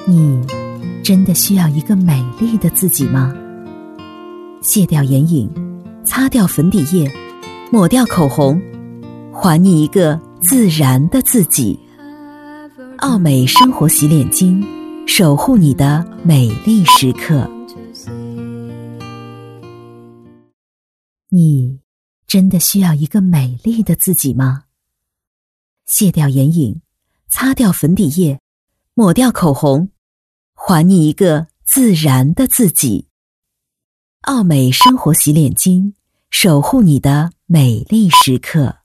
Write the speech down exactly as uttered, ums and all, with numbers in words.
你真的需要一个美丽的自己吗？卸掉眼影，擦掉粉底液，抹掉口红，还你一个自然的自己。奥美生活洗脸巾，守护你的美丽时刻。你真的需要一个美丽的自己吗？卸掉眼影，擦掉粉底液，抹掉口红，还你一个自然的自己。奥美生活洗脸巾，守护你的美丽时刻。